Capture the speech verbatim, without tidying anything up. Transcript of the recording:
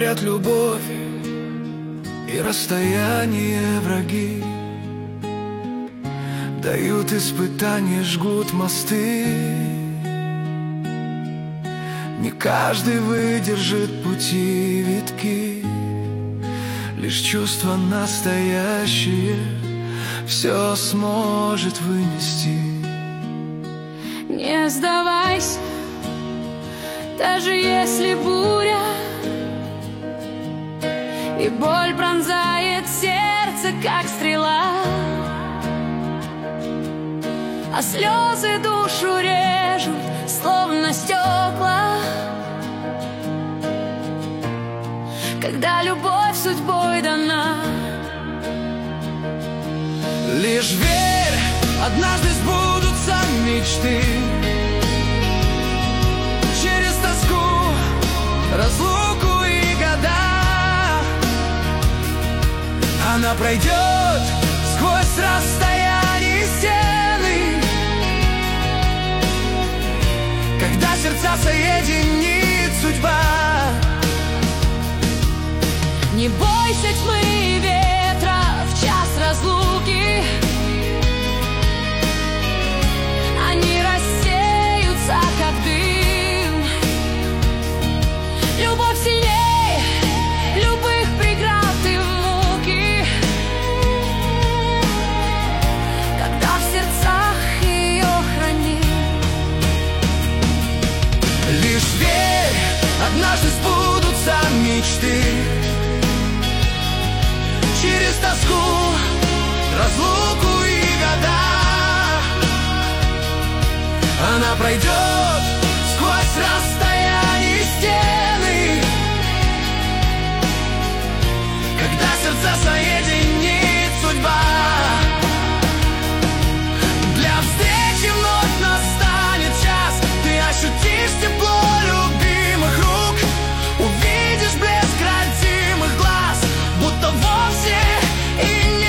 Говорят, любовь и расстояние враги, дают испытания, жгут мосты. Не каждый выдержит пути витки, лишь чувство настоящее все сможет вынести. Не сдавайся, даже если буря и боль пронзает сердце, как стрела, а слезы душу режут, словно стекла. Когда любовь судьбой дана, лишь верь, однажды сбудутся мечты. Через тоску, разлуку и года она пройдет сквозь расстояние стены. Когда сердца соединит судьба, не бойся тьмы и ветра в час разлуки. Они рассеются, как дым. Любовь сильней любых преград и муки, когда в сердцах ее храни. лишь верь, однажды сбудутся мечты. Через тоску, разлуку и года она пройдет сквозь расстояние стены. Когда сердца соединит судьба, для встречи вновь настанет час. Ты ощутишь тепло любимых рук, увидишь блеск родимых глаз, будто вовсе и